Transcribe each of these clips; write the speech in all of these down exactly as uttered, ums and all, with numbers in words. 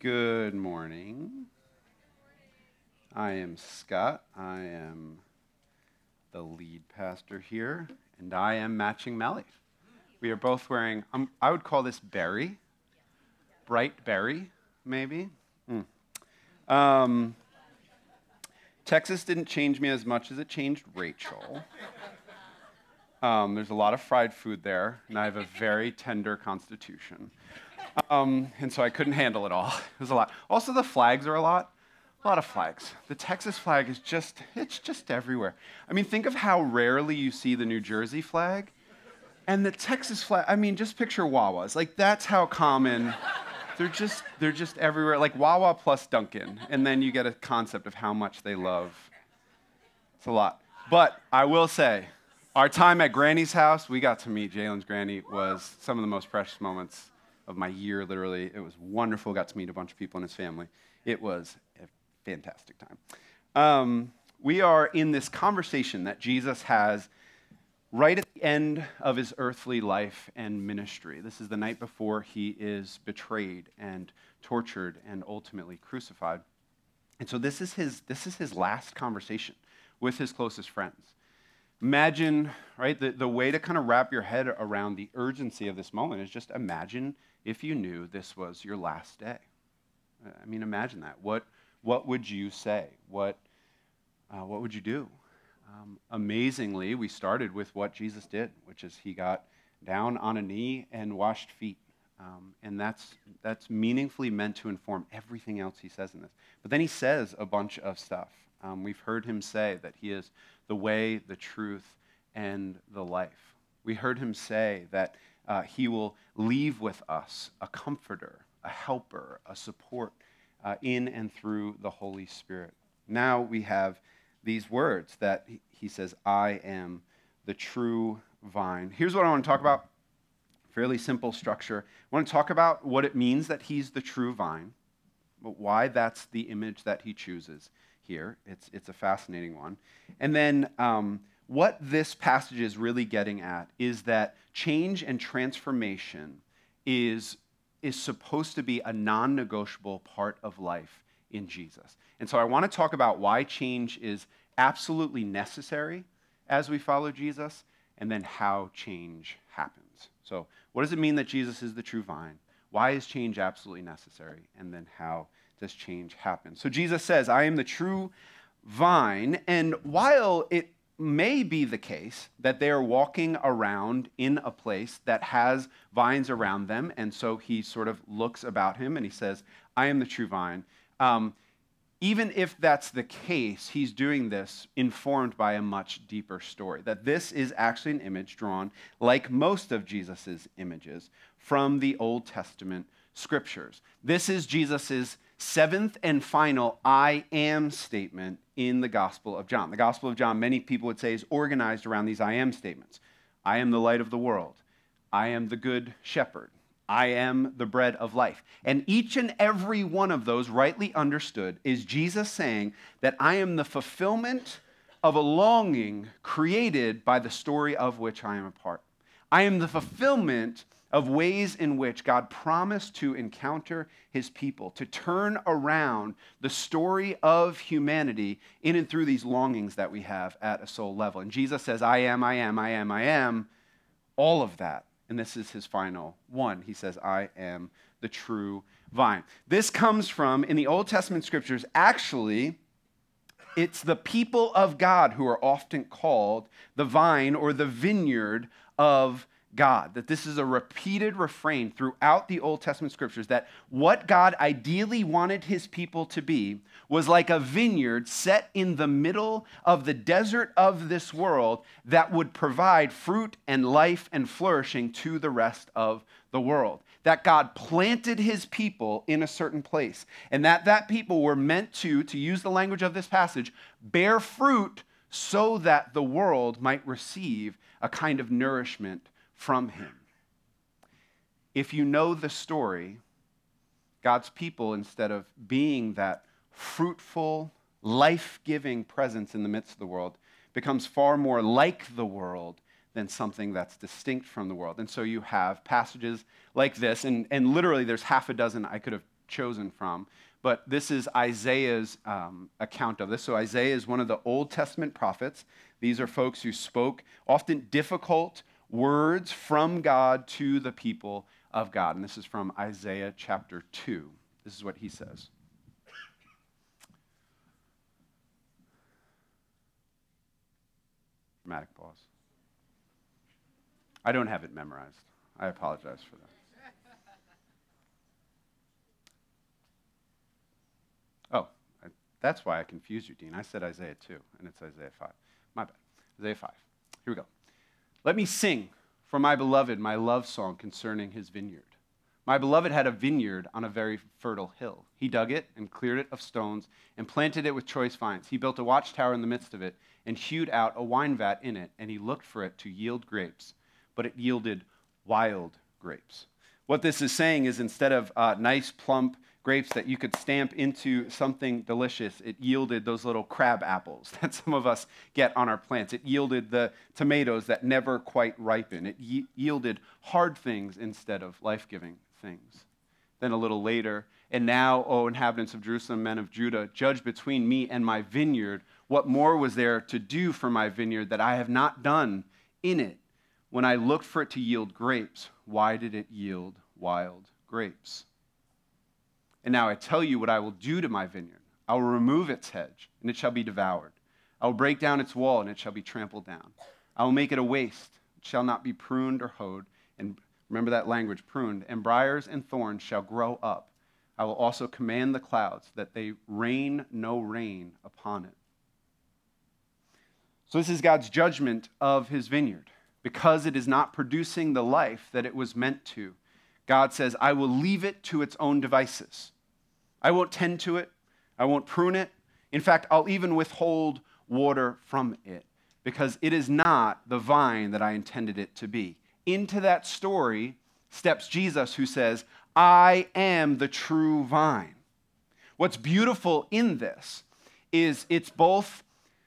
Good morning. I am Scott. I am the lead pastor here, and I am matching Melly. We are both wearing, um, I would call this berry, bright berry, maybe. Mm. Um, Texas didn't change me as much as it changed Rachel. Um, there's a lot of fried food there, and I have a very tender constitution. Um, and so I couldn't handle it all. It was a lot. Also, the flags are a lot. A lot of flags. The Texas flag is just, it's just everywhere. I mean, think of how rarely you see the New Jersey flag. And the Texas flag, I mean, just picture Wawas. Like, that's how common. They're just, they're just everywhere. Like Wawa plus Dunkin'. And then you get a concept of how much they love. It's a lot. But I will say, our time at Granny's house, we got to meet Jalen's granny, was some of the most precious moments of my year, literally. It was wonderful. Got to meet a bunch of people in his family. It was a fantastic time. Um, we are in this conversation that Jesus has right at the end of his earthly life and ministry. This is the night before he is betrayed and tortured and ultimately crucified. And so this is his, this is his last conversation with his closest friends. Imagine, right, the, the way to kind of wrap your head around the urgency of this moment is just imagine if you knew this was your last day. I mean, imagine that. What what would you say? What uh, what would you do? Um, amazingly, we started with what Jesus did, which is he got down on a knee and washed feet. Um, and that's that's meaningfully meant to inform everything else he says in this. But then he says a bunch of stuff. Um, we've heard him say that he is the way, the truth, and the life. We heard him say that uh, he will leave with us a comforter, a helper, a support uh, in and through the Holy Spirit. Now we have these words that he says, I am the true vine. Here's what I want to talk about. Fairly simple structure. I want to talk about what it means that he's the true vine, but why that's the image that he chooses here. It's, it's a fascinating one. And then um, what this passage is really getting at is that change and transformation is, is supposed to be a non-negotiable part of life in Jesus. And so I want to talk about why change is absolutely necessary as we follow Jesus, and then how change happens. So what does it mean that Jesus is the true vine? Why is change absolutely necessary? And then how does change happen? So Jesus says, I am the true vine, and while it may be the case that they are walking around in a place that has vines around them, and so he sort of looks about him and he says, I am the true vine. Um, even if that's the case, he's doing this informed by a much deeper story, that this is actually an image drawn, like most of Jesus's images, from the Old Testament scriptures. This is Jesus's seventh and final I am statement in the Gospel of John. The Gospel of John, many people would say, is organized around these I am statements. I am the light of the world. I am the good shepherd. I am the bread of life. And each and every one of those, rightly understood, is Jesus saying that I am the fulfillment of a longing created by the story of which I am a part. I am the fulfillment of ways in which God promised to encounter his people, to turn around the story of humanity in and through these longings that we have at a soul level. And Jesus says, I am, I am, I am, I am, all of that. And this is his final one. He says, I am the true vine. This comes from, in the Old Testament scriptures, actually, it's the people of God who are often called the vine or the vineyard of God, that this is a repeated refrain throughout the Old Testament scriptures, that what God ideally wanted his people to be was like a vineyard set in the middle of the desert of this world that would provide fruit and life and flourishing to the rest of the world. That God planted his people in a certain place, and that that people were meant to, to use the language of this passage, bear fruit so that the world might receive a kind of nourishment from him. If you know the story, God's people, instead of being that fruitful, life-giving presence in the midst of the world, becomes far more like the world than something that's distinct from the world. And so you have passages like this, and, and literally there's half a dozen I could have chosen from. But this is Isaiah's um, account of this. So Isaiah is one of the Old Testament prophets. These are folks who spoke often difficult words from God to the people of God. And this is from Isaiah chapter two. This is what he says. Dramatic pause. I don't have it memorized. I apologize for that. Oh, I, that's why I confused you, Dean. I said Isaiah two, and it's Isaiah five. My bad. Isaiah five. Here we go. Let me sing for my beloved my love song concerning his vineyard. My beloved had a vineyard on a very fertile hill. He dug it and cleared it of stones and planted it with choice vines. He built a watchtower in the midst of it and hewed out a wine vat in it, and he looked for it to yield grapes, but it yielded wild grapes. What this is saying is instead of uh, nice, plump grapes that you could stamp into something delicious, it yielded those little crab apples that some of us get on our plants. It yielded the tomatoes that never quite ripen. It y- yielded hard things instead of life-giving things. Then a little later, and now, O inhabitants of Jerusalem, men of Judah, judge between me and my vineyard. What more was there to do for my vineyard that I have not done in it? When I looked for it to yield grapes, why did it yield wild grapes? And now I tell you what I will do to my vineyard. I will remove its hedge, and it shall be devoured. I will break down its wall, and it shall be trampled down. I will make it a waste. It shall not be pruned or hoed. And remember that language, pruned. And briars and thorns shall grow up. I will also command the clouds that they rain no rain upon it. So this is God's judgment of his vineyard. Because it is not producing the life that it was meant to, God says, I will leave it to its own devices. I won't tend to it. I won't prune it. In fact, I'll even withhold water from it because it is not the vine that I intended it to be. Into that story steps Jesus, who says, I am the true vine. What's beautiful in this is it's both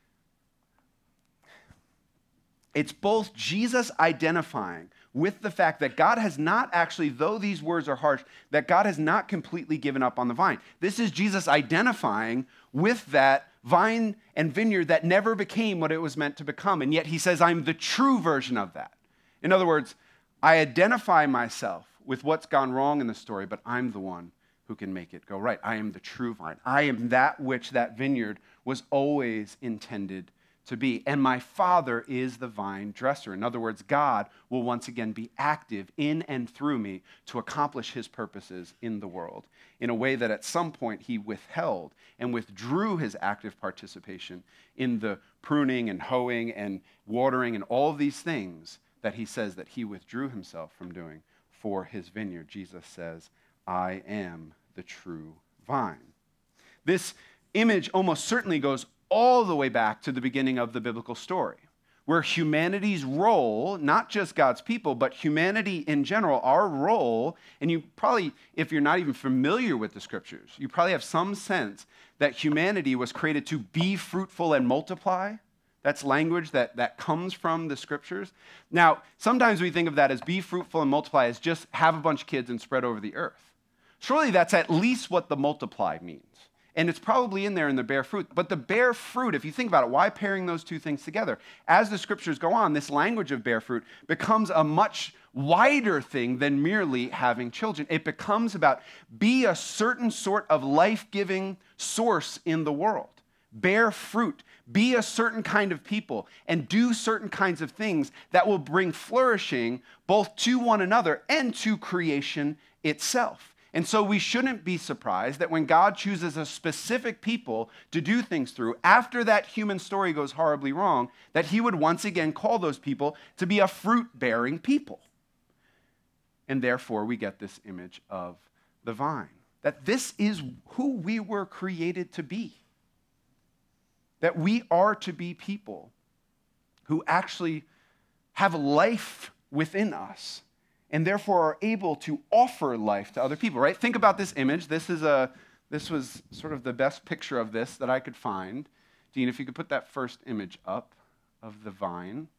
It's both Jesus identifying with the fact that God has not actually, though these words are harsh, that God has not completely given up on the vine. This is Jesus identifying with that vine and vineyard that never became what it was meant to become. And yet he says, I'm the true version of that. In other words, I identify myself with what's gone wrong in the story, but I'm the one who can make it go right. I am the true vine. I am that which that vineyard was always intended to be. And my Father is the vine dresser. In other words, God will once again be active in and through me to accomplish his purposes in the world in a way that at some point he withheld and withdrew his active participation in the pruning and hoeing and watering and all of these things that he says that he withdrew himself from doing for his vineyard. Jesus says, I am the true vine. This image almost certainly goes all the way back to the beginning of the biblical story, where humanity's role, not just God's people, but humanity in general, our role, and you probably, if you're not even familiar with the scriptures, you probably have some sense that humanity was created to be fruitful and multiply. That's language that, that comes from the scriptures. Now, sometimes we think of that as be fruitful and multiply as just have a bunch of kids and spread over the earth. Surely that's at least what the multiply means. And it's probably in there in the bear fruit. But the bear fruit, if you think about it, why pairing those two things together? As the scriptures go on, this language of bear fruit becomes a much wider thing than merely having children. It becomes about be a certain sort of life-giving source in the world. Bear fruit. Be a certain kind of people and do certain kinds of things that will bring flourishing both to one another and to creation itself. And so we shouldn't be surprised that when God chooses a specific people to do things through, after that human story goes horribly wrong, that he would once again call those people to be a fruit-bearing people. And therefore, we get this image of the vine, that this is who we were created to be, that we are to be people who actually have life within us, and therefore are able to offer life to other people, right? Think about this image. This is a, this was sort of the best picture of this that I could find. Dean, if you could put that first image up of the vine.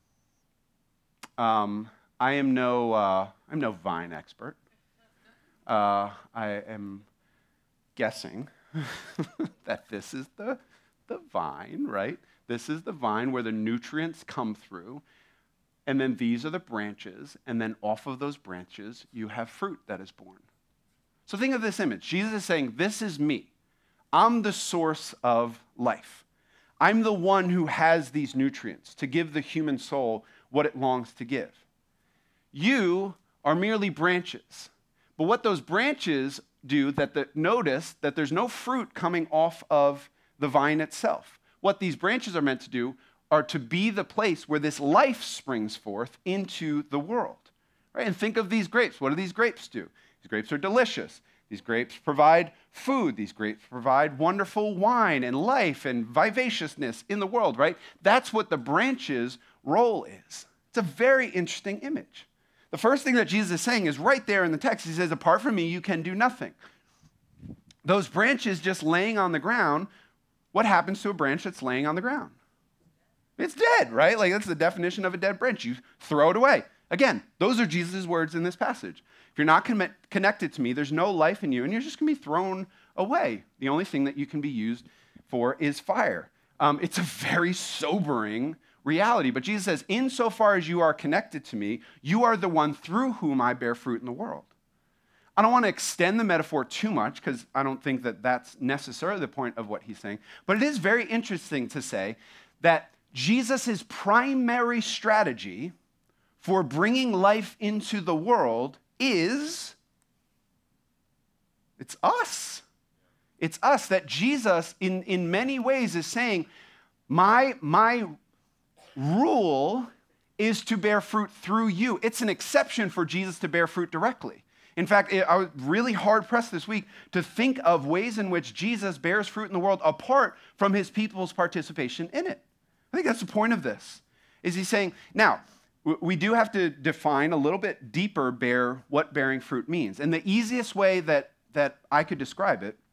Um, I am no, uh, I'm no vine expert. uh, I am guessing that this is the, the vine, right? This is the vine where the nutrients come through. And then these are the branches. And then off of those branches, you have fruit that is born. So think of this image. Jesus is saying, this is me. I'm the source of life. I'm the one who has these nutrients to give the human soul what it longs to give. You are merely branches. But what those branches do, that the, notice that there's no fruit coming off of the vine itself. What these branches are meant to do are to be the place where this life springs forth into the world. Right? And think of these grapes. What do these grapes do? These grapes are delicious. These grapes provide food. These grapes provide wonderful wine and life and vivaciousness in the world, right? That's what the branch's role is. It's a very interesting image. The first thing that Jesus is saying is right there in the text. He says, apart from me, you can do nothing. Those branches just laying on the ground, what happens to a branch that's laying on the ground? It's dead, right? Like that's the definition of a dead branch. You throw it away. Again, those are Jesus' words in this passage. If you're not con- connected to me, there's no life in you, and you're just going to be thrown away. The only thing that you can be used for is fire. Um, it's a very sobering reality. But Jesus says, insofar as you are connected to me, you are the one through whom I bear fruit in the world. I don't want to extend the metaphor too much because I don't think that that's necessarily the point of what he's saying. But it is very interesting to say that Jesus' primary strategy for bringing life into the world is, it's us. It's us, that Jesus in, in many ways is saying, my, my rule is to bear fruit through you. It's an exception for Jesus to bear fruit directly. In fact, I was really hard-pressed this week to think of ways in which Jesus bears fruit in the world apart from his people's participation in it. I think that's the point of this, is he's saying, now, we do have to define a little bit deeper bear what bearing fruit means. And the easiest way that, that I could describe it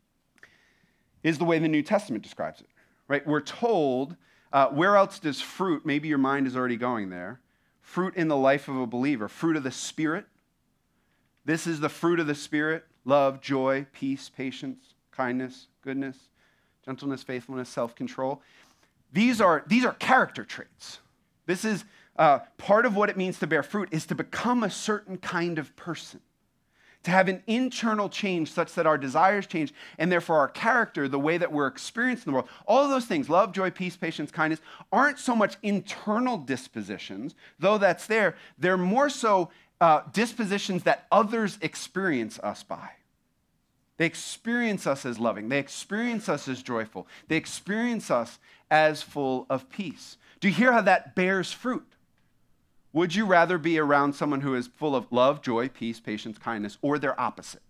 is the way the New Testament describes it, right? We're told, uh, where else does fruit, maybe your mind is already going there, fruit in the life of a believer, fruit of the Spirit. This is the fruit of the Spirit: love, joy, peace, patience, kindness, goodness, gentleness, faithfulness, self-control. These are, these are character traits. This is uh, part of what it means to bear fruit, is to become a certain kind of person, to have an internal change such that our desires change, and therefore our character, the way that we're experienced in the world, all of those things, love, joy, peace, patience, kindness, aren't so much internal dispositions, though that's there. They're more so uh, dispositions that others experience us by. They experience us as loving. They experience us as joyful. They experience us as full of peace. Do you hear how that bears fruit? Would you rather be around someone who is full of love, joy, peace, patience, kindness, or their opposite?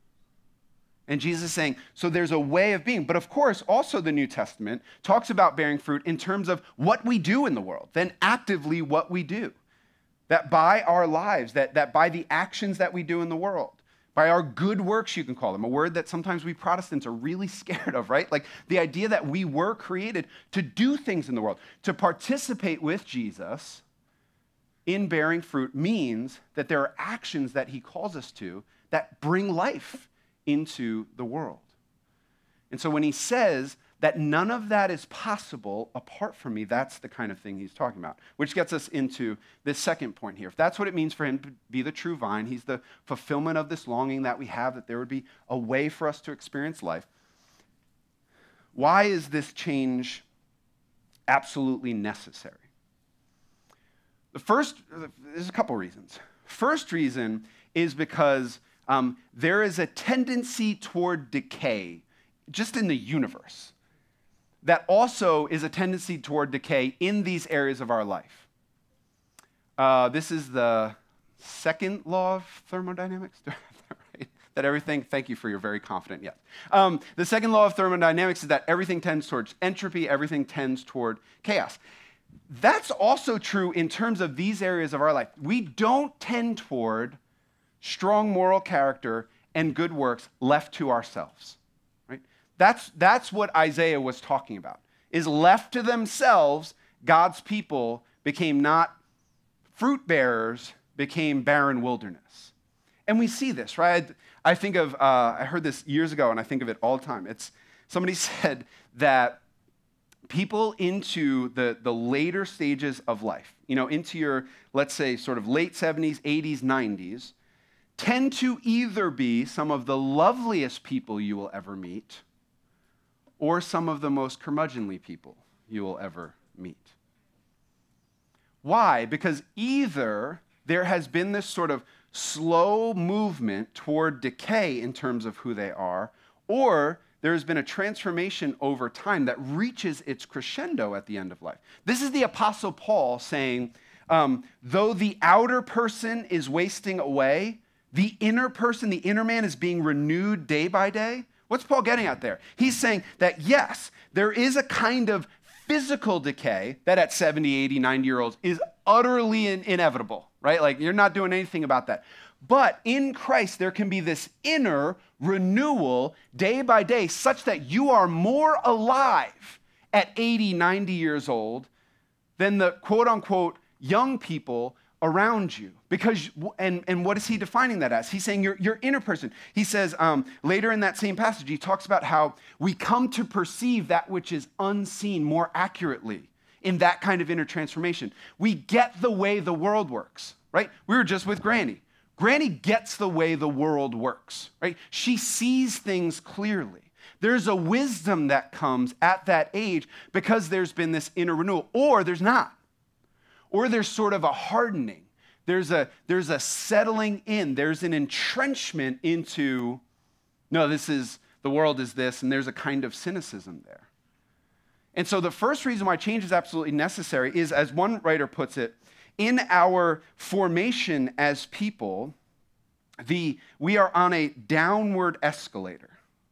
And Jesus is saying, so there's a way of being. But of course, also the New Testament talks about bearing fruit in terms of what we do in the world, then actively what we do. That by our lives, that, that by the actions that we do in the world, by our good works, you can call them, a word that sometimes we Protestants are really scared of, right? Like the idea that we were created to do things in the world, to participate with Jesus in bearing fruit means that there are actions that he calls us to that bring life into the world. And so when he says that none of that is possible apart from me, that's the kind of thing he's talking about, which gets us into this second point here. If that's what it means for him to be the true vine, he's the fulfillment of this longing that we have, that there would be a way for us to experience life. Why is this change absolutely necessary? The first, there's a couple reasons. First reason is because um, there is a tendency toward decay just in the universe that also is a tendency toward decay in these areas of our life. Uh, this is the second law of thermodynamics. Right? That everything, thank you for your very confident yes. Um, the second law of thermodynamics is that everything tends towards entropy, everything tends toward chaos. That's also true in terms of these areas of our life. We don't tend toward strong moral character and good works left to ourselves. Right? That's, that's what Isaiah was talking about, is left to themselves, God's people became not fruit bearers, became barren wilderness. And we see this, right? I think of, uh, I heard this years ago, and I think of it all the time. It's, somebody said that people into the, the later stages of life, you know, into your, let's say, sort of late seventies, eighties, nineties, tend to either be some of the loveliest people you will ever meet or some of the most curmudgeonly people you will ever meet. Why? Because either there has been this sort of slow movement toward decay in terms of who they are, or there has been a transformation over time that reaches its crescendo at the end of life. This is the Apostle Paul saying, um, though the outer person is wasting away, the inner person, the inner man is being renewed day by day. What's Paul getting at there? He's saying that yes, there is a kind of physical decay that at seventy, eighty, ninety year olds is utterly in- inevitable, right? Like you're not doing anything about that. But in Christ, there can be this inner renewal day by day such that you are more alive at eighty, ninety years old than the quote unquote young people around you. Because, and, and what is he defining that as? He's saying your, your inner person. He says um, later in that same passage, he talks about how we come to perceive that which is unseen more accurately in that kind of inner transformation. We get the way the world works, right? We were just with Granny. Granny gets the way the world works, right? She sees things clearly. There's a wisdom that comes at that age because there's been this inner renewal, or there's not. Or there's sort of a hardening. There's a, there's a settling in. There's an entrenchment into, no, this is, the world is this, and there's a kind of cynicism there. And so the first reason why change is absolutely necessary is, as one writer puts it, in our formation as people, the, we are on a downward escalator.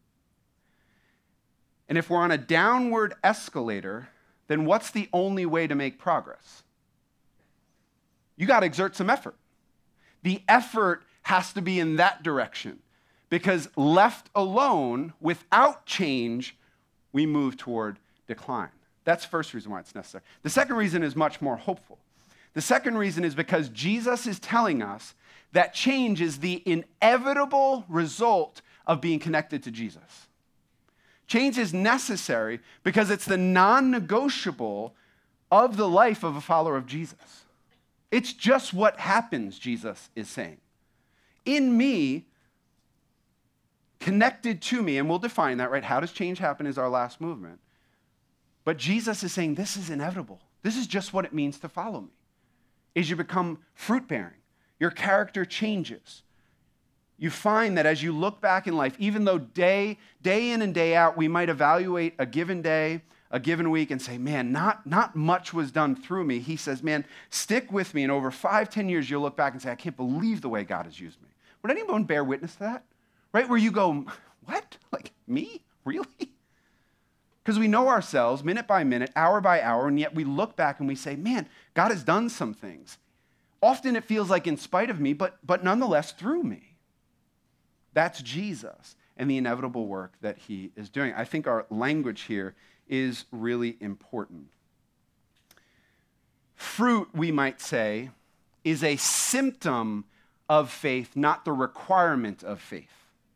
And if we're on a downward escalator, then what's the only way to make progress? You got to exert some effort. The effort has to be in that direction because left alone, without change, we move toward decline. That's the first reason why it's necessary. The second reason is much more hopeful. The second reason is because Jesus is telling us that change is the inevitable result of being connected to Jesus. Change is necessary because it's the non-negotiable of the life of a follower of Jesus. It's just what happens, Jesus is saying. In me, connected to me, and we'll define that, right? How does change happen is our last movement. But Jesus is saying this is inevitable. This is just what it means to follow me. Is you become fruit-bearing. Your character changes. You find that as you look back in life, even though day, day in and day out, we might evaluate a given day, a given week and say, man, not, not much was done through me. He says, man, stick with me. And over five, ten years, you'll look back and say, I can't believe the way God has used me. Would anyone bear witness to that? Right? Where you go, what? Like me? Really? Because we know ourselves minute by minute, hour by hour, and yet we look back and we say, man, God has done some things. Often it feels like in spite of me, but, but nonetheless through me. That's Jesus and the inevitable work that he is doing. I think our language here is really important. Fruit, we might say, is a symptom of faith, not the requirement of faith.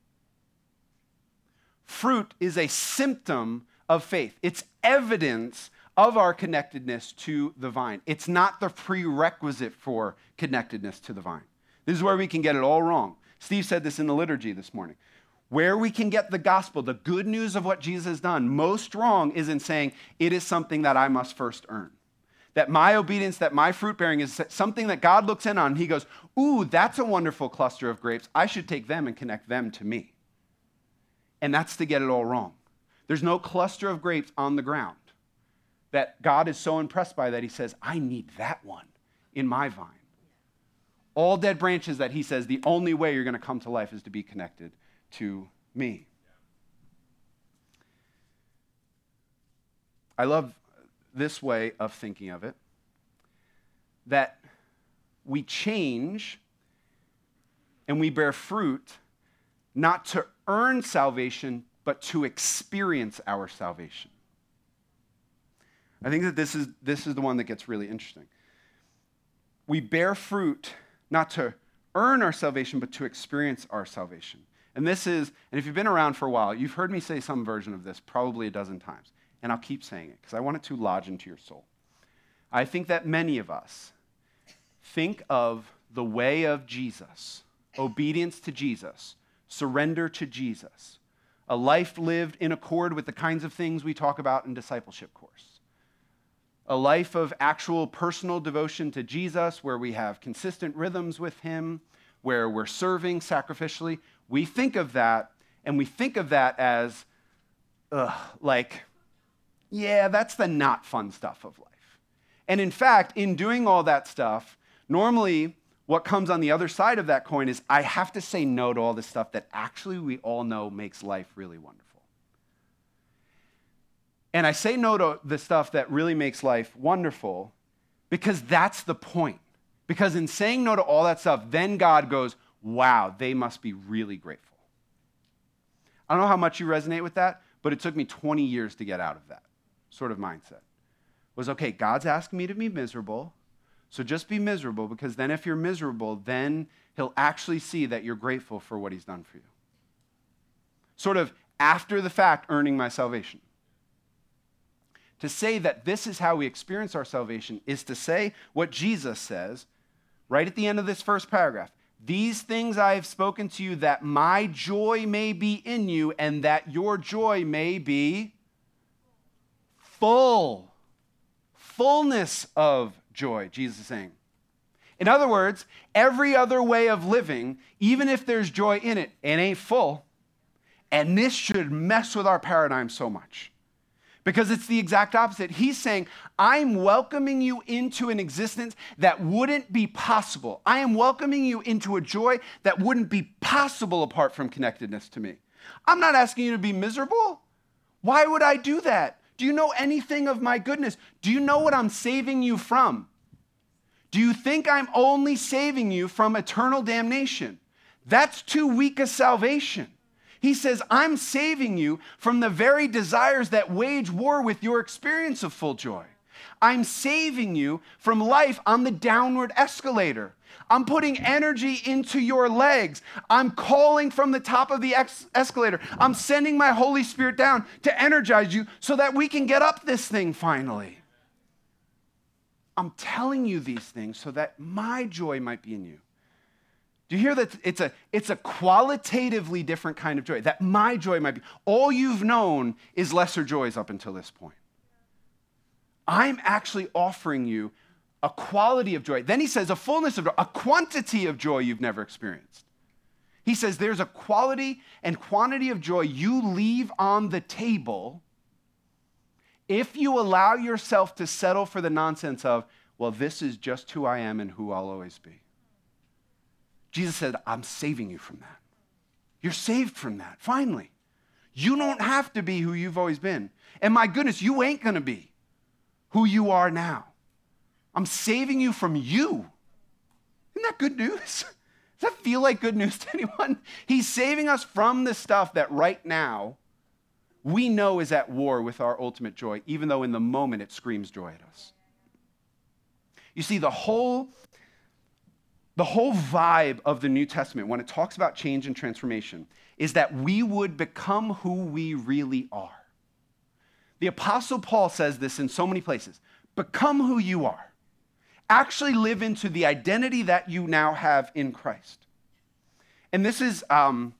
Fruit is a symptom of faith. It's evidence of our connectedness to the vine. It's not the prerequisite for connectedness to the vine. This is where we can get it all wrong. Steve said this in the liturgy this morning. Where we can get the gospel, the good news of what Jesus has done, most wrong is in saying it is something that I must first earn. That my obedience, that my fruit bearing is something that God looks in on. And he goes, ooh, that's a wonderful cluster of grapes. I should take them and connect them to me. And that's to get it all wrong. There's no cluster of grapes on the ground that God is so impressed by that he says, I need that one in my vine. All dead branches that he says the only way you're going to come to life is to be connected to me. I love this way of thinking of it, that we change and we bear fruit not to earn salvation, but to experience our salvation. I think that this is, this is the one that gets really interesting. We bear fruit not to earn our salvation, but to experience our salvation. And this is, and if you've been around for a while, you've heard me say some version of this probably a dozen times. And I'll keep saying it because I want it to lodge into your soul. I think that many of us think of the way of Jesus, obedience to Jesus, surrender to Jesus, a life lived in accord with the kinds of things we talk about in discipleship course, a life of actual personal devotion to Jesus where we have consistent rhythms with him, where we're serving sacrificially. We think of that, and we think of that as, ugh, like, yeah, that's the not fun stuff of life. And in fact, in doing all that stuff, normally what comes on the other side of that coin is I have to say no to all the stuff that actually we all know makes life really wonderful. And I say no to the stuff that really makes life wonderful because that's the point. Because in saying no to all that stuff, then God goes, wow, they must be really grateful. I don't know how much you resonate with that, but it took me twenty years to get out of that sort of mindset. Was, okay, God's asking me to be miserable, so just be miserable, because then if you're miserable, then he'll actually see that you're grateful for what he's done for you. Sort of after the fact, earning my salvation. To say that this is how we experience our salvation is to say what Jesus says right at the end of this first paragraph. These things I have spoken to you that my joy may be in you and that your joy may be full. Fullness of joy, Jesus is saying. In other words, every other way of living, even if there's joy in it, it ain't full. And this should mess with our paradigm so much. Because it's the exact opposite. He's saying, I'm welcoming you into an existence that wouldn't be possible. I am welcoming you into a joy that wouldn't be possible apart from connectedness to me. I'm not asking you to be miserable. Why would I do that? Do you know anything of my goodness? Do you know what I'm saving you from? Do you think I'm only saving you from eternal damnation? That's too weak a salvation. He says, I'm saving you from the very desires that wage war with your experience of full joy. I'm saving you from life on the downward escalator. I'm putting energy into your legs. I'm calling from the top of the ex- escalator. I'm sending my Holy Spirit down to energize you so that we can get up this thing finally. I'm telling you these things so that my joy might be in you. Do you hear that? It's a, it's a qualitatively different kind of joy, that my joy might be. All you've known is lesser joys up until this point. I'm actually offering you a quality of joy. Then he says a fullness of joy, a quantity of joy you've never experienced. He says there's a quality and quantity of joy you leave on the table if you allow yourself to settle for the nonsense of, well, this is just who I am and who I'll always be. Jesus said, I'm saving you from that. You're saved from that, finally. You don't have to be who you've always been. And my goodness, you ain't going to be who you are now. I'm saving you from you. Isn't that good news? Does that feel like good news to anyone? He's saving us from the stuff that right now we know is at war with our ultimate joy, even though in the moment it screams joy at us. You see, the whole, the whole vibe of the New Testament, when it talks about change and transformation, is that we would become who we really are. The Apostle Paul says this in so many places. Become who you are. Actually live into the identity that you now have in Christ. And this is um,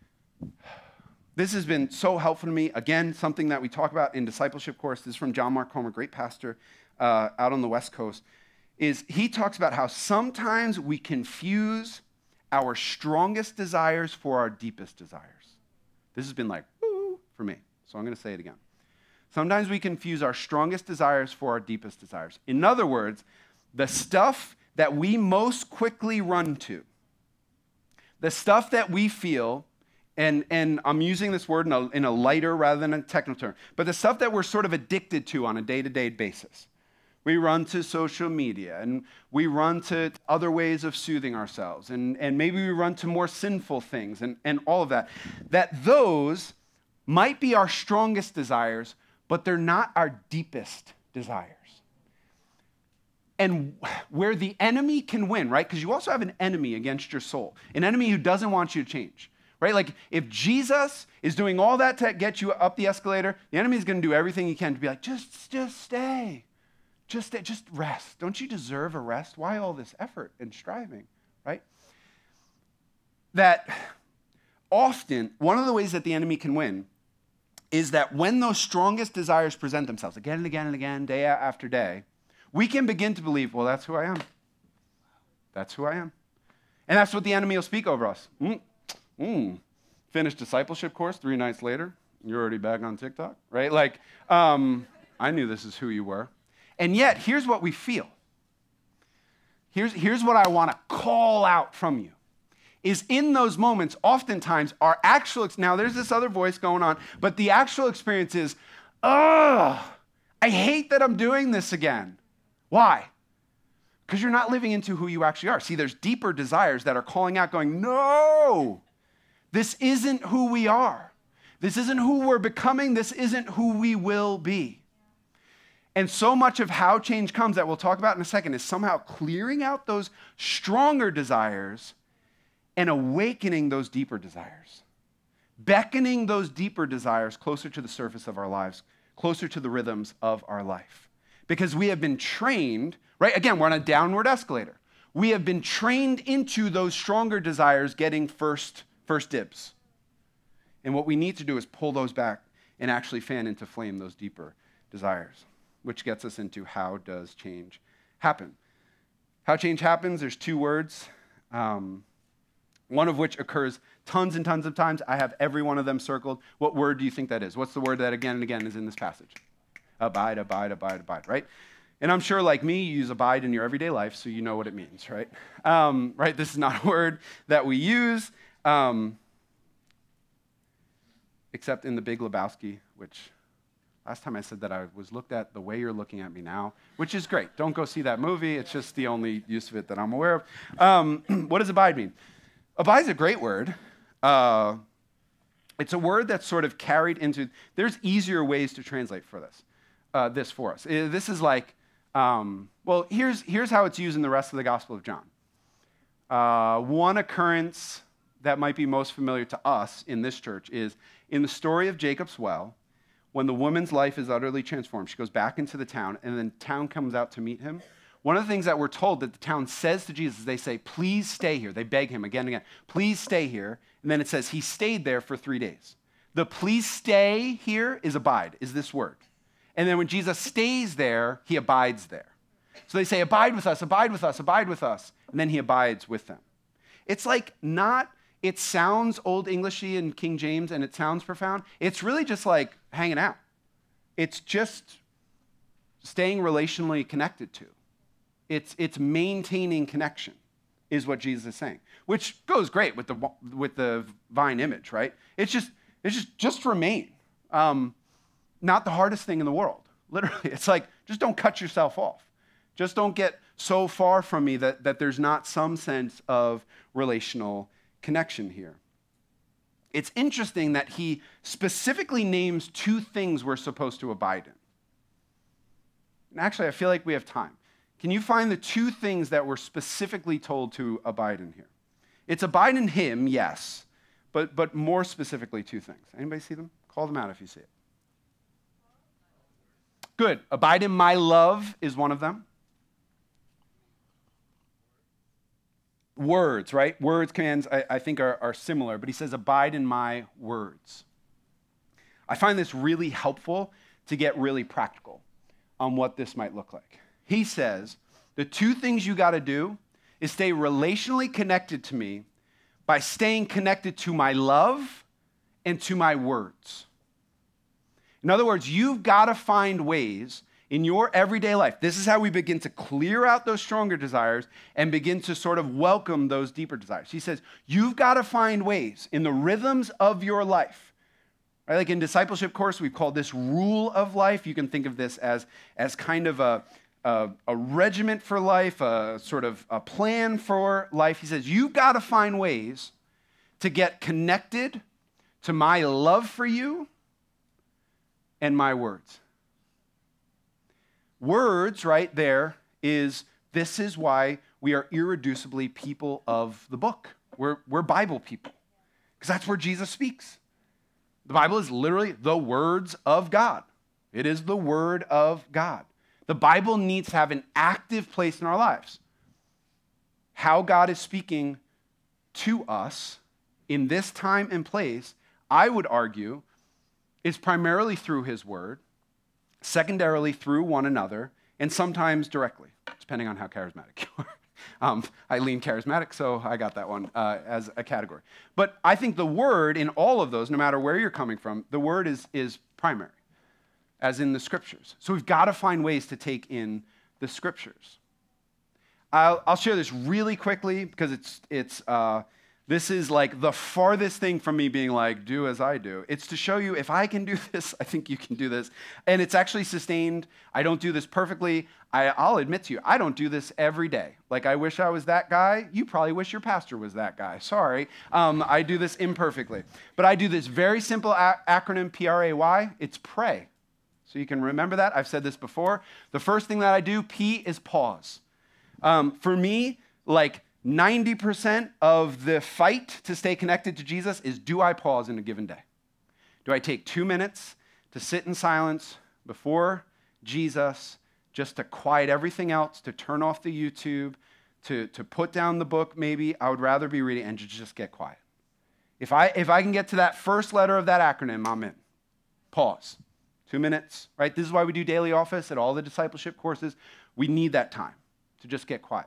this has been so helpful to me. Again, something that we talk about in discipleship course. This is from John Mark Comer, great pastor uh, out on the West Coast. Is he talks about how sometimes we confuse our strongest desires for our deepest desires. This has been like, woo, for me. So I'm going to say it again. Sometimes we confuse our strongest desires for our deepest desires. In other words, the stuff that we most quickly run to, the stuff that we feel, and, and I'm using this word in a, in a lighter rather than a technical term, but the stuff that we're sort of addicted to on a day-to-day basis. We run to social media, and we run to other ways of soothing ourselves, and, and maybe we run to more sinful things, and, and all of that. That those might be our strongest desires, but they're not our deepest desires. And where the enemy can win, right? Because you also have an enemy against your soul, an enemy who doesn't want you to change, right? Like if Jesus is doing all that to get you up the escalator, the enemy is going to do everything he can to be like, just, just stay, just stay, just rest. Don't you deserve a rest? Why all this effort and striving, right? That often, one of the ways that the enemy can win is that when those strongest desires present themselves again and again and again, day after day, we can begin to believe, well, that's who I am. That's who I am. And that's what the enemy will speak over us. Mm, mm. Finished discipleship course three nights later. You're already back on TikTok, right? Like, um, I knew this is who you were. And yet, here's what we feel. Here's, here's what I want to call out from you. Is in those moments, oftentimes, our actual, now there's this other voice going on, but the actual experience is, ugh, I hate that I'm doing this again. Why? Because you're not living into who you actually are. See, there's deeper desires that are calling out, going, no, this isn't who we are. This isn't who we're becoming. This isn't who we will be. And so much of how change comes that we'll talk about in a second is somehow clearing out those stronger desires and awakening those deeper desires, beckoning those deeper desires closer to the surface of our lives, closer to the rhythms of our life. Because we have been trained, right? Again, we're on a downward escalator. We have been trained into those stronger desires getting first, first dibs. And what we need to do is pull those back and actually fan into flame those deeper desires, which gets us into how does change happen? How change happens, there's two words. Um, One of which occurs tons and tons of times. I have every one of them circled. What word do you think that is? What's the word that again and again is in this passage? Abide, abide, abide, abide, right? And I'm sure like me, you use abide in your everyday life, so you know what it means, right? Um, right? This is not a word that we use, um, except in The Big Lebowski, which last time I said that I was looked at the way you're looking at me now, which is great. Don't go see that movie. It's just the only use of it that I'm aware of. Um, what does abide mean? Abide is a great word. Uh, it's a word that's sort of carried into, there's easier ways to translate for this, uh, this for us. Uh, This is like, um, well, here's, here's how it's used in the rest of the Gospel of John. Uh, one occurrence that might be most familiar to us in this church is in the story of Jacob's well, when the woman's life is utterly transformed, she goes back into the town, and then town comes out to meet him. One of the things that we're told that the town says to Jesus is they say, please stay here. They beg him again and again, please stay here. And then it says he stayed there for three days. The please stay here is abide, is this word. And then when Jesus stays there, he abides there. So they say, abide with us, abide with us, abide with us. And then he abides with them. It's like not, it sounds Old Englishy in King James and it sounds profound. It's really just like hanging out. It's just staying relationally connected to. It's, it's maintaining connection is what Jesus is saying, which goes great with the, with the vine image, right? It's just, it's just, just remain. Um, not the hardest thing in the world, literally. It's like, just don't cut yourself off. Just don't get so far from me that, that there's not some sense of relational connection here. It's interesting that he specifically names two things we're supposed to abide in. And actually, I feel like we have time. Can you find the two things that we're specifically told to abide in here? It's abide in him, yes, but, but more specifically two things. Anybody see them? Call them out if you see it. Good. Abide in my love is one of them. Words, right? Words, commands, I, I think are, are similar, but he says, abide in my words. I find this really helpful to get really practical on what this might look like. He says, the two things you got to do is stay relationally connected to me by staying connected to my love and to my words. In other words, you've got to find ways in your everyday life. This is how we begin to clear out those stronger desires and begin to sort of welcome those deeper desires. He says, you've got to find ways in the rhythms of your life. Right? Like in discipleship course, we've called this rule of life. You can think of this as, as kind of a, a, a regiment for life, a sort of a plan for life. He says, you've got to find ways to get connected to my love for you and my words. Words right there is this is why we are irreducibly people of the book. We're, we're Bible people, because that's where Jesus speaks. The Bible is literally the words of God. It is the word of God. The Bible needs to have an active place in our lives. How God is speaking to us in this time and place, I would argue, is primarily through his word, secondarily through one another, and sometimes directly, depending on how charismatic you are. Um, I lean charismatic, so I got that one uh, as a category. But I think the word in all of those, no matter where you're coming from, the word is, is primary, as in the scriptures. So we've got to find ways to take in the scriptures. I'll, I'll share this really quickly because it's, it's uh, this is like the farthest thing from me being like, do as I do. It's to show you if I can do this, I think you can do this. And it's actually sustained. I don't do this perfectly. I, I'll admit to you, I don't do this every day. Like, I wish I was that guy. You probably wish your pastor was that guy. Sorry. Um, I do this imperfectly. But I do this very simple a- acronym, P R A Y. It's pray. So you can remember that. I've said this before. The first thing that I do, P, is pause. Um, for me, like ninety percent of the fight to stay connected to Jesus is, do I pause in a given day? Do I take two minutes to sit in silence before Jesus, just to quiet everything else, to turn off the YouTube, to, to put down the book maybe? I would rather be reading and to just get quiet. If I, if I can get to that first letter of that acronym, I'm in. Pause. Two minutes, right? This is why we do daily office at all the discipleship courses. We need that time to just get quiet.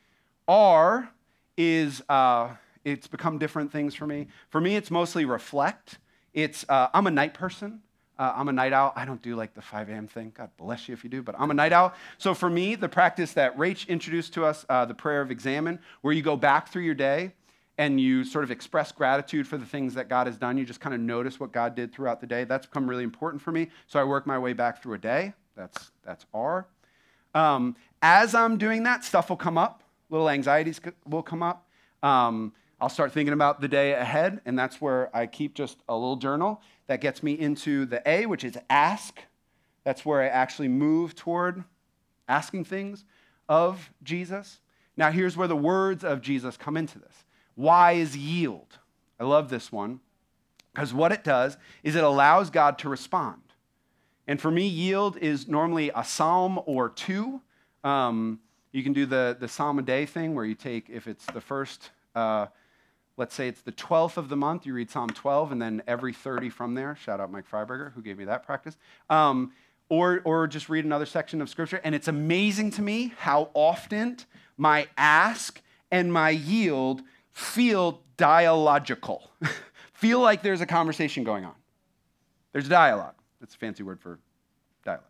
R is, uh, it's become different things for me. For me, it's mostly reflect. It's, uh, I'm a night person. Uh, I'm a night owl. I don't do like the five a.m. thing. God bless you if you do, but I'm a night owl. So for me, the practice that Rach introduced to us, uh, the prayer of examine, where you go back through your day and you sort of express gratitude for the things that God has done. You just kind of notice what God did throughout the day. That's become really important for me. So I work my way back through a day. That's, that's R. Um, as I'm doing that, stuff will come up. Little anxieties will come up. Um, I'll start thinking about the day ahead, and that's where I keep just a little journal that gets me into the A, which is ask. That's where I actually move toward asking things of Jesus. Now, here's where the words of Jesus come into this. Y is yield. I love this one because what it does is it allows God to respond. And for me, yield is normally a psalm or two. Um, you can do the, the psalm a day thing where you take, if it's the first, uh, let's say it's the twelfth of the month, you read Psalm twelve, and then every thirty from there. Shout out Mike Freiberger, who gave me that practice. Um, or, or just read another section of Scripture. And it's amazing to me how often my ask and my yield feel dialogical, feel like there's a conversation going on. There's dialogue. That's a fancy word for dialogue.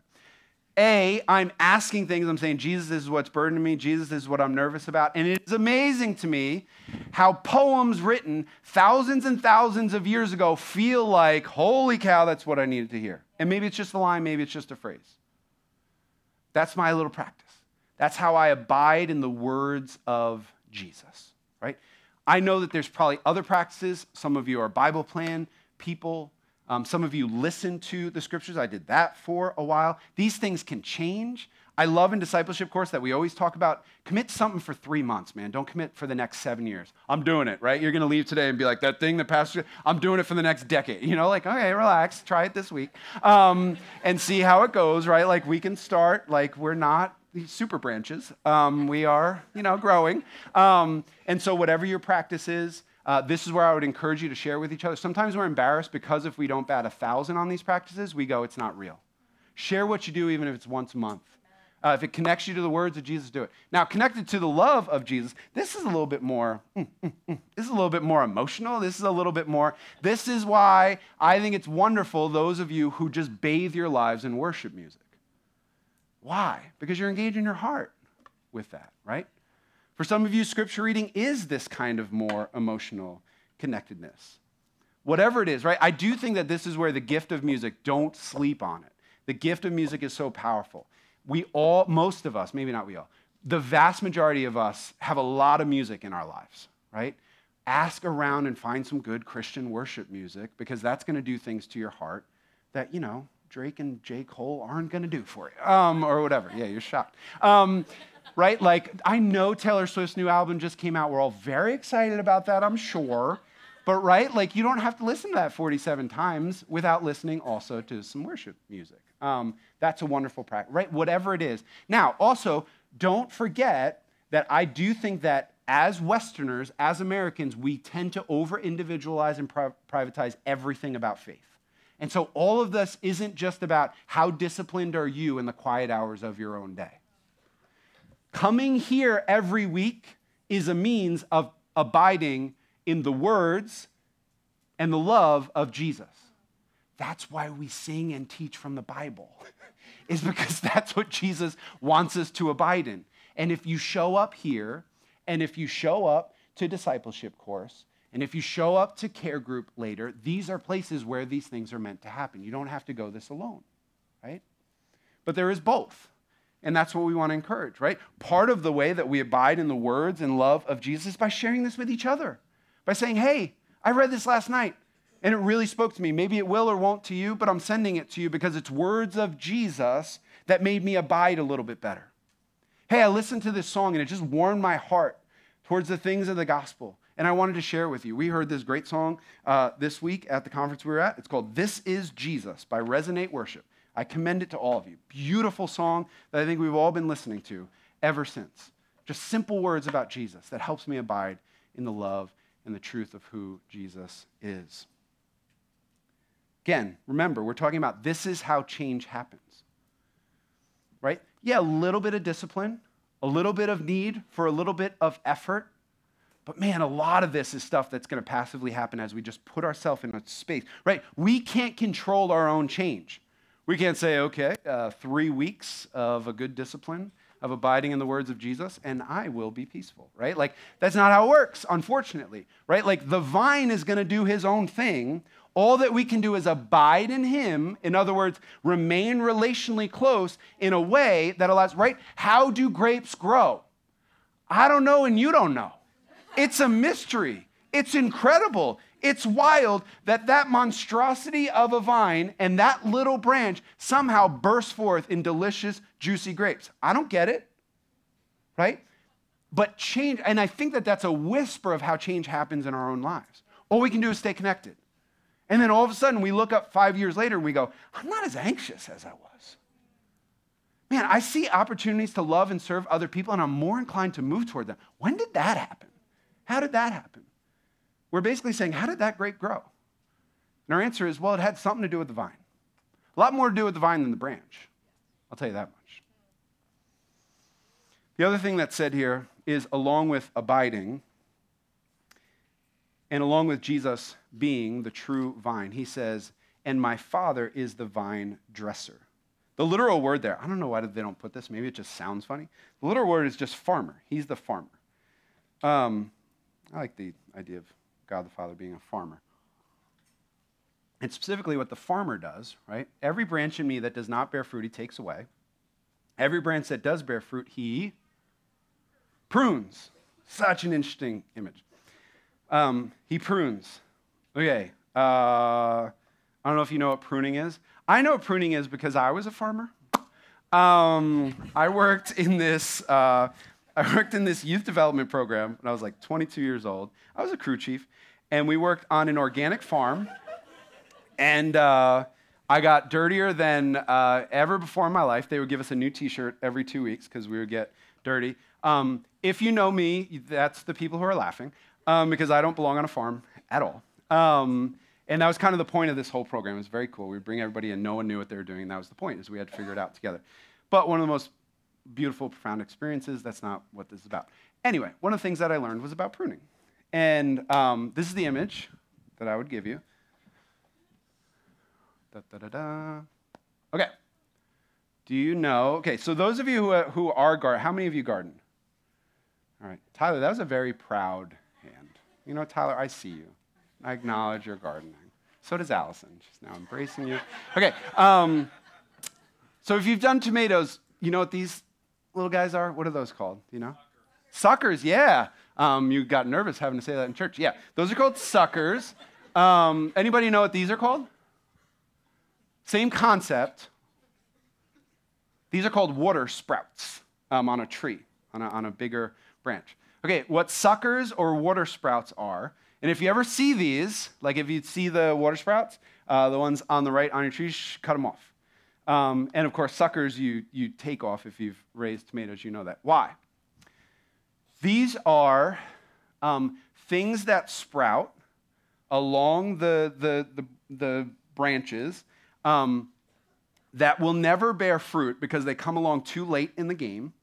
A, I'm asking things. I'm saying, Jesus, this is what's burdening me. Jesus, this is what I'm nervous about. And it's amazing to me how poems written thousands and thousands of years ago feel like, holy cow, that's what I needed to hear. And maybe it's just a line, maybe it's just a phrase. That's my little practice. That's how I abide in the words of Jesus, right? I know that there's probably other practices. Some of you are Bible plan people. Um, some of you listen to the scriptures. I did that for a while. These things can change. I love in discipleship course that we always talk about commit something for three months, man. Don't commit for the next seven years. I'm doing it, right? You're going to leave today and be like, that thing the pastor, I'm doing it for the next decade. You know, like, okay, relax, try it this week um, and see how it goes, right? Like we can start, like we're not these super branches. Um, we are, you know, growing. Um, and so whatever your practice is, uh, this is where I would encourage you to share with each other. Sometimes we're embarrassed because if we don't bat a thousand on these practices, we go, it's not real. Share what you do, even if it's once a month. Uh, if it connects you to the words of Jesus, do it. Now, connected to the love of Jesus, this is a little bit more, mm, mm, mm. This is a little bit more emotional. This is a little bit more, this is why I think it's wonderful, those of you who just bathe your lives in worship music. Why? Because you're engaging your heart with that, right? For some of you, scripture reading is this kind of more emotional connectedness. Whatever it is, right? I do think that this is where the gift of music, don't sleep on it. The gift of music is so powerful. We all, most of us, maybe not we all, the vast majority of us have a lot of music in our lives, right? Ask around and find some good Christian worship music because that's going to do things to your heart that, you know, Drake and J. Cole aren't going to do for you, um, or whatever. Yeah, you're shocked. Um, right? Like, I know Taylor Swift's new album just came out. We're all very excited about that, I'm sure. But, right, like, you don't have to listen to that forty-seven times without listening also to some worship music. Um, that's a wonderful practice, right? Whatever it is. Now, also, don't forget that I do think that as Westerners, as Americans, we tend to over-individualize and pri- privatize everything about faith. And so all of this isn't just about how disciplined are you in the quiet hours of your own day. Coming here every week is a means of abiding in the words and the love of Jesus. That's why we sing and teach from the Bible, is because that's what Jesus wants us to abide in. And if you show up here, and if you show up to discipleship course, and if you show up to care group later, these are places where these things are meant to happen. You don't have to go this alone, right? But there is both. And that's what we want to encourage, right? Part of the way that we abide in the words and love of Jesus is by sharing this with each other. By saying, hey, I read this last night, and it really spoke to me. Maybe it will or won't to you, but I'm sending it to you because it's words of Jesus that made me abide a little bit better. Hey, I listened to this song, and it just warmed my heart towards the things of the gospel. And I wanted to share it with you. We heard this great song uh, this week at the conference we were at. It's called This Is Jesus by Resonate Worship. I commend it to all of you. Beautiful song that I think we've all been listening to ever since. Just simple words about Jesus that helps me abide in the love and the truth of who Jesus is. Again, remember, we're talking about this is how change happens, right? Yeah, a little bit of discipline, a little bit of need for a little bit of effort. But man, a lot of this is stuff that's going to passively happen as we just put ourselves in a space, right? We can't control our own change. We can't say, okay, uh, three weeks of a good discipline, of abiding in the words of Jesus, and I will be peaceful, right? Like, that's not how it works, unfortunately, right? Like, the vine is going to do his own thing. All that we can do is abide in him. In other words, remain relationally close in a way that allows, right? How do grapes grow? I don't know, and you don't know. It's a mystery. It's incredible. It's wild that that monstrosity of a vine and that little branch somehow bursts forth in delicious, juicy grapes. I don't get it, right? But change, and I think that that's a whisper of how change happens in our own lives. All we can do is stay connected. And then all of a sudden we look up five years later and we go, I'm not as anxious as I was. Man, I see opportunities to love and serve other people and I'm more inclined to move toward them. When did that happen? How did that happen? We're basically saying, how did that grape grow? And our answer is, well, it had something to do with the vine. A lot more to do with the vine than the branch. I'll tell you that much. The other thing that's said here is along with abiding and along with Jesus being the true vine, he says, and my Father is the vine dresser. The literal word there, I don't know why they don't put this. Maybe it just sounds funny. The literal word is just farmer. He's the farmer. Um, I like the idea of God the Father being a farmer. And specifically what the farmer does, right? Every branch in me that does not bear fruit, he takes away. Every branch that does bear fruit, he prunes. Such an interesting image. Um, he prunes. Okay. Uh, I don't know if you know what pruning is. I know what pruning is because I was a farmer. Um, I worked in this... Uh, I worked in this youth development program when I was like twenty-two years old. I was a crew chief, and we worked on an organic farm, and uh, I got dirtier than uh, ever before in my life. They would give us a new T-shirt every two weeks because we would get dirty. Um, if you know me, that's the people who are laughing, um, because I don't belong on a farm at all. Um, and that was kind of the point of this whole program. It was very cool. We'd bring everybody in, no one knew what they were doing, and that was the point, is we had to figure it out together. But one of the most beautiful, profound experiences. That's not what this is about. Anyway, one of the things that I learned was about pruning. And um, this is the image that I would give you. Da, da, da, da. Okay. Do you know? Okay, so those of you who, uh, who are garden, how many of you garden? All right. Tyler, that was a very proud hand. You know, Tyler, I see you. I acknowledge your gardening. So does Allison. She's now embracing you. Okay. Um, so if you've done tomatoes, you know what these little guys are? What are those called? Do you know? Suckers, yeah. Um, you got nervous having to say that in church. Yeah, those are called suckers. Um, anybody know what these are called? Same concept. These are called water sprouts um, on a tree. on a, on a bigger branch. Okay, what suckers or water sprouts are, and if you ever see these, like if you see the water sprouts, uh, the ones on the right on your tree, sh- cut them off. Um, and of course, suckers you, you take off if you've raised tomatoes, you know that. Why? These are um, things that sprout along the, the, the, the branches um, that will never bear fruit because they come along too late in the game,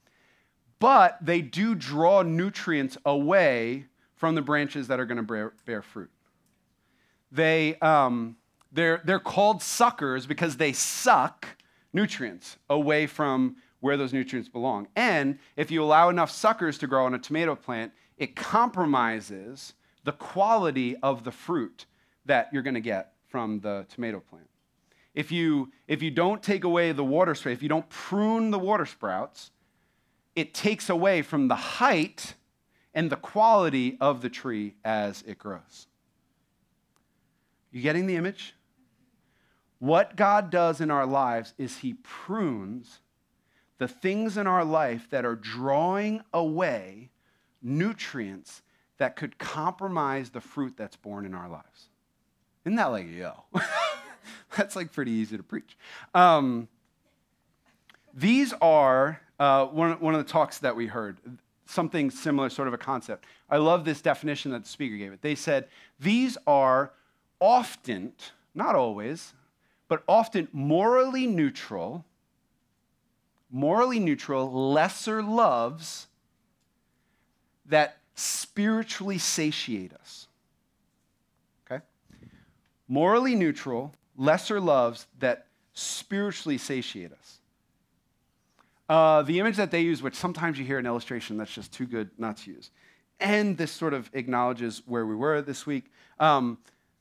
but they do draw nutrients away from the branches that are going to bear, bear fruit. They, um, they're, they're called suckers because they suck nutrients away from where those nutrients belong. And if you allow enough suckers to grow on a tomato plant, it compromises the quality of the fruit that you're going to get from the tomato plant. If you, if you don't take away the water sprout, if you don't prune the water sprouts, it takes away from the height and the quality of the tree as it grows. You getting the image? What God does in our lives is he prunes the things in our life that are drawing away nutrients that could compromise the fruit that's born in our lives. Isn't that like, yo? That's like pretty easy to preach. Um, these are uh, one, one of the talks that we heard, something similar, sort of a concept. I love this definition that the speaker gave it. They said, these are often, not always, but often morally neutral, morally neutral, lesser loves that spiritually satiate us. Okay? Morally neutral, lesser loves that spiritually satiate us. Uh, the image that they use, which sometimes you hear an illustration that's just too good not to use, and this sort of acknowledges where we were this week. Um,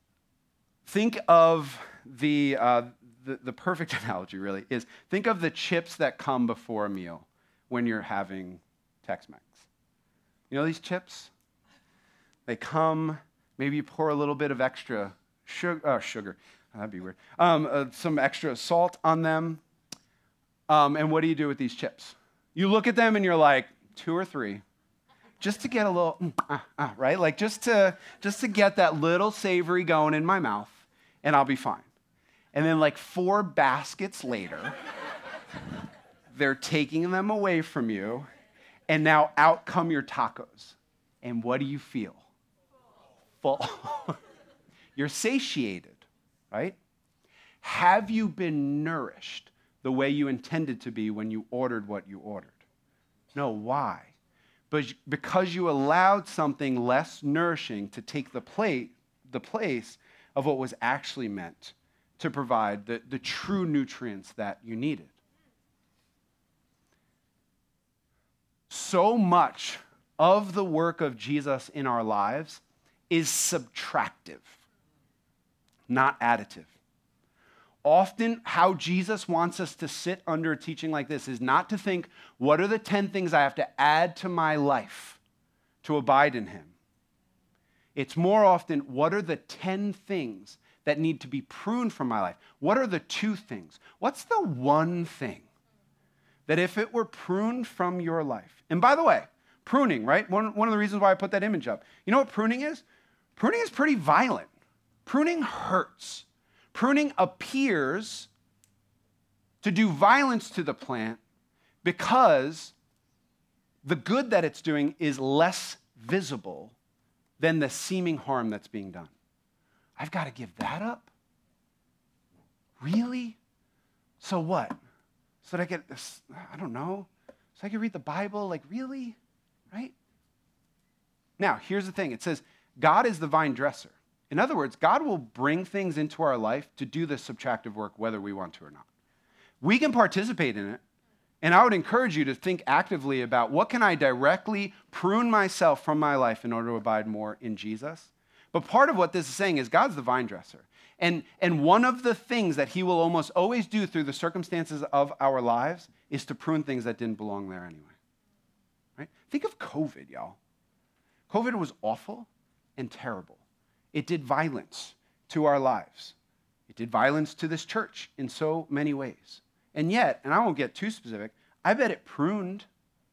think of the, uh, the the perfect analogy, really, is think of the chips that come before a meal when you're having Tex-Mex. You know these chips? They come, maybe you pour a little bit of extra sugar, uh, sugar. That'd be weird. Um, uh, some extra salt on them. Um, and what do you do with these chips? You look at them and you're like, two or three, just to get a little, mm, ah, ah, right? Like just to, just to get that little savory going in my mouth, and I'll be fine. And then like four baskets later, they're taking them away from you, and now out come your tacos. And what do you feel? Full. You're satiated, right? Have you been nourished the way you intended to be when you ordered what you ordered? No, why? But because you allowed something less nourishing to take the plate, the place of what was actually meant to provide the, the true nutrients that you needed. So much of the work of Jesus in our lives is subtractive, not additive. Often, how Jesus wants us to sit under a teaching like this is not to think, what are the ten things I have to add to my life to abide in him? It's more often, what are the ten things that need to be pruned from my life? What are the two things? What's the one thing that if it were pruned from your life? And by the way, pruning, right? One, one of the reasons why I put that image up. You know what pruning is? Pruning is pretty violent. Pruning hurts. Pruning appears to do violence to the plant because the good that it's doing is less visible than the seeming harm that's being done. I've got to give that up? Really? So what? So that I get this, I don't know, so I can read the Bible? Like, really? Right? Now, here's the thing. It says, God is the vine dresser. In other words, God will bring things into our life to do this subtractive work whether we want to or not. We can participate in it, and I would encourage you to think actively about what can I directly prune myself from my life in order to abide more in Jesus. But part of what this is saying is God's the vine dresser. And, and one of the things that he will almost always do through the circumstances of our lives is to prune things that didn't belong there anyway. Right? Think of COVID, y'all. COVID was awful and terrible. It did violence to our lives. It did violence to this church in so many ways. And yet, and I won't get too specific, I bet it pruned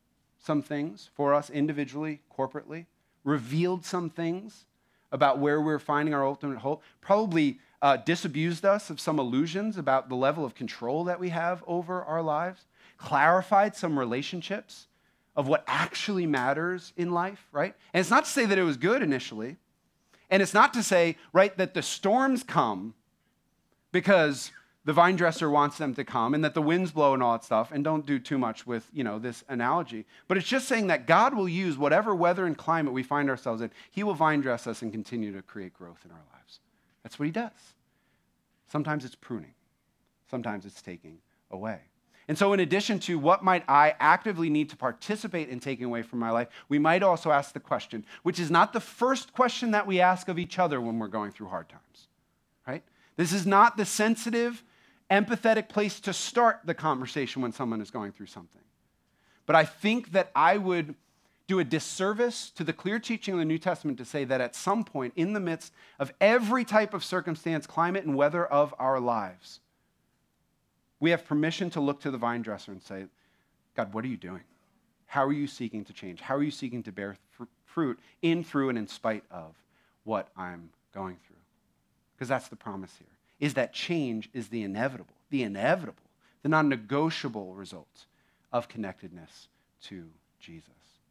some things for us individually, corporately, revealed some things about where we're finding our ultimate hope, probably uh, disabused us of some illusions about the level of control that we have over our lives, clarified some relationships of what actually matters in life, right? And it's not to say that it was good initially, and it's not to say, right, that the storms come because the vine dresser wants them to come and that the winds blow and all that stuff, and don't do too much with, you know, this analogy. But it's just saying that God will use whatever weather and climate we find ourselves in. He will vine dress us and continue to create growth in our lives. That's what he does. Sometimes it's pruning. Sometimes it's taking away. And so in addition to what might I actively need to participate in taking away from my life, we might also ask the question, which is not the first question that we ask of each other when we're going through hard times, right? This is not the sensitive, empathetic place to start the conversation when someone is going through something. But I think that I would do a disservice to the clear teaching of the New Testament to say that at some point in the midst of every type of circumstance, climate, and weather of our lives, we have permission to look to the vine dresser and say, God, what are you doing? How are you seeking to change? How are you seeking to bear fr- fruit in, through, and in spite of what I'm going through? Because that's the promise here, is that change is the inevitable, the inevitable, the non-negotiable result of connectedness to Jesus.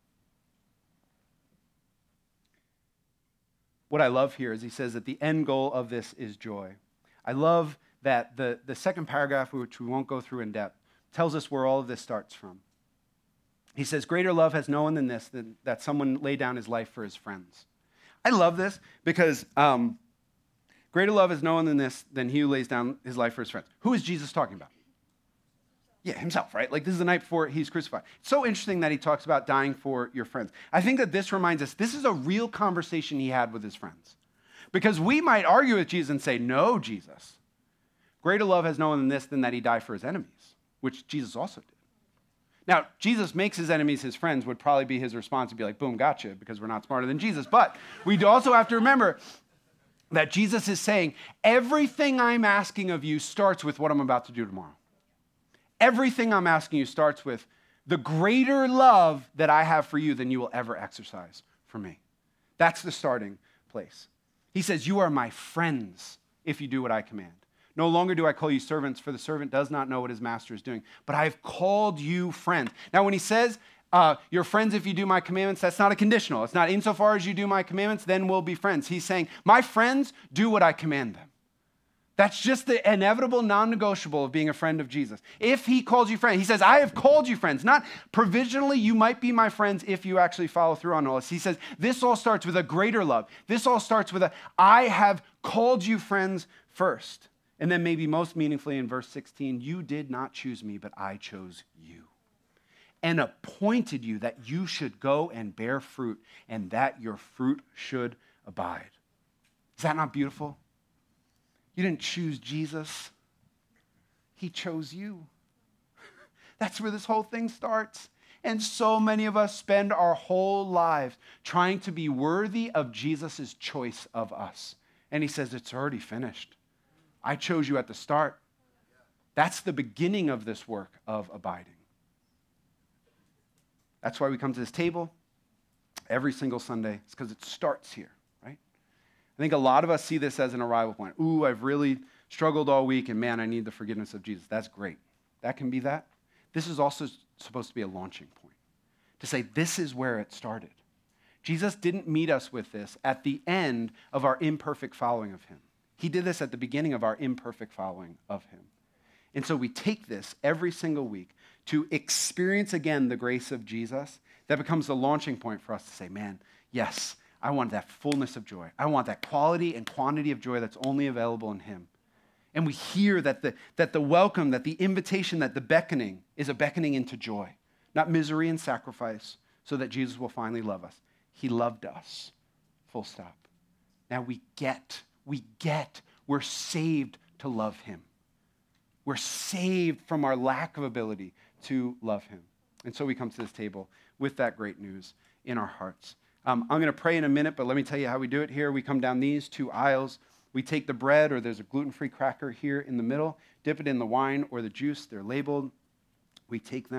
What I love here is he says that the end goal of this is joy. I love that the, the second paragraph, which we won't go through in depth, tells us where all of this starts from. He says, greater love has no one than this, than that someone lay down his life for his friends. I love this because um, greater love has no one than this, than he who lays down his life for his friends. Who is Jesus talking about? Yeah, himself, right? Like this is the night before he's crucified. It's so interesting that he talks about dying for your friends. I think that this reminds us, this is a real conversation he had with his friends. Because we might argue with Jesus and say, no, Jesus. Greater love has no one than this, than that he died for his enemies, which Jesus also did. Now, Jesus makes his enemies his friends would probably be his response to be like, boom, gotcha, because we're not smarter than Jesus. But we also have to remember that Jesus is saying, everything I'm asking of you starts with what I'm about to do tomorrow. Everything I'm asking you starts with the greater love that I have for you than you will ever exercise for me. That's the starting place. He says, you are my friends if you do what I command. No longer do I call you servants, for the servant does not know what his master is doing. But I have called you friends. Now, when he says, uh, you're friends if you do my commandments, that's not a conditional. It's not insofar as you do my commandments, then we'll be friends. He's saying, my friends do what I command them. That's just the inevitable non-negotiable of being a friend of Jesus. If he calls you friend, he says, I have called you friends. Not provisionally, you might be my friends if you actually follow through on all this. He says, this all starts with a greater love. This all starts with a, I have called you friends first. And then maybe most meaningfully in verse sixteen, you did not choose me, but I chose you and appointed you that you should go and bear fruit and that your fruit should abide. Is that not beautiful? You didn't choose Jesus. He chose you. That's where this whole thing starts. And so many of us spend our whole lives trying to be worthy of Jesus' choice of us. And he says, it's already finished. I chose you at the start. That's the beginning of this work of abiding. That's why we come to this table every single Sunday. It's because it starts here, right? I think a lot of us see this as an arrival point. Ooh, I've really struggled all week, and man, I need the forgiveness of Jesus. That's great. That can be that. This is also supposed to be a launching point, to say this is where it started. Jesus didn't meet us with this at the end of our imperfect following of him. He did this at the beginning of our imperfect following of him. And so we take this every single week to experience again the grace of Jesus. That becomes the launching point for us to say, man, yes, I want that fullness of joy. I want that quality and quantity of joy that's only available in him. And we hear that the, that the welcome, that the invitation, that the beckoning is a beckoning into joy, not misery and sacrifice, so that Jesus will finally love us. He loved us, full stop. Now we get We get, we're saved to love him. We're saved from our lack of ability to love him. And so we come to this table with that great news in our hearts. Um, I'm going to pray in a minute, but let me tell you how we do it here. We come down these two aisles. We take the bread, or there's a gluten-free cracker here in the middle, dip it in the wine or the juice. They're labeled. We take them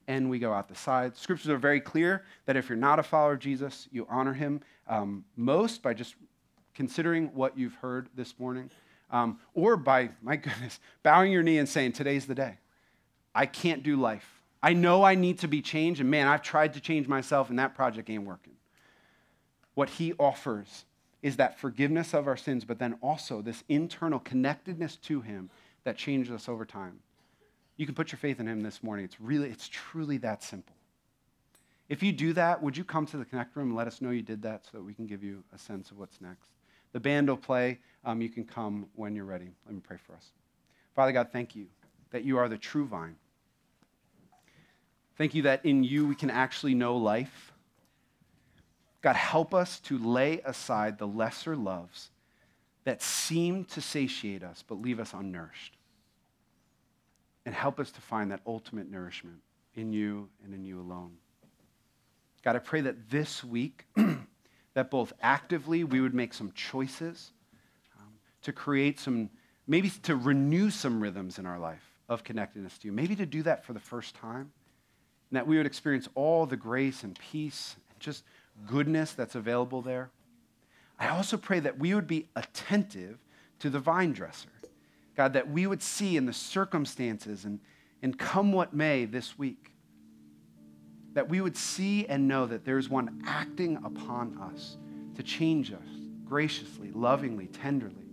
and we go out the side. Scriptures are very clear that if you're not a follower of Jesus, you honor him um, most by just considering what you've heard this morning, um, or by, my goodness, bowing your knee and saying, today's the day. I can't do life. I know I need to be changed, and man, I've tried to change myself, and that project ain't working. What he offers is that forgiveness of our sins, but then also this internal connectedness to him that changes us over time. You can put your faith in him this morning. It's really, it's truly that simple. If you do that, would you come to the Connect Room and let us know you did that so that we can give you a sense of what's next? The band will play. Um, you can come when you're ready. Let me pray for us. Father God, thank you that you are the true vine. Thank you that in you we can actually know life. God, help us to lay aside the lesser loves that seem to satiate us but leave us unnourished. And help us to find that ultimate nourishment in you and in you alone. God, I pray that this week, that both actively we would make some choices um, to create some, maybe to renew some rhythms in our life of connectedness to you. Maybe to do that for the first time. And that we would experience all the grace and peace and just goodness that's available there. I also pray that we would be attentive to the vine dresser. God, that we would see in the circumstances and, and come what may this week, that we would see and know that there's one acting upon us to change us graciously, lovingly, tenderly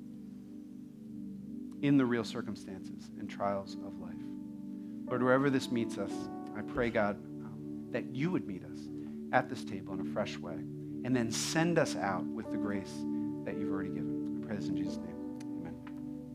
in the real circumstances and trials of life. Lord, wherever this meets us, I pray, God, um, that you would meet us at this table in a fresh way and then send us out with the grace that you've already given. I pray this in Jesus' name.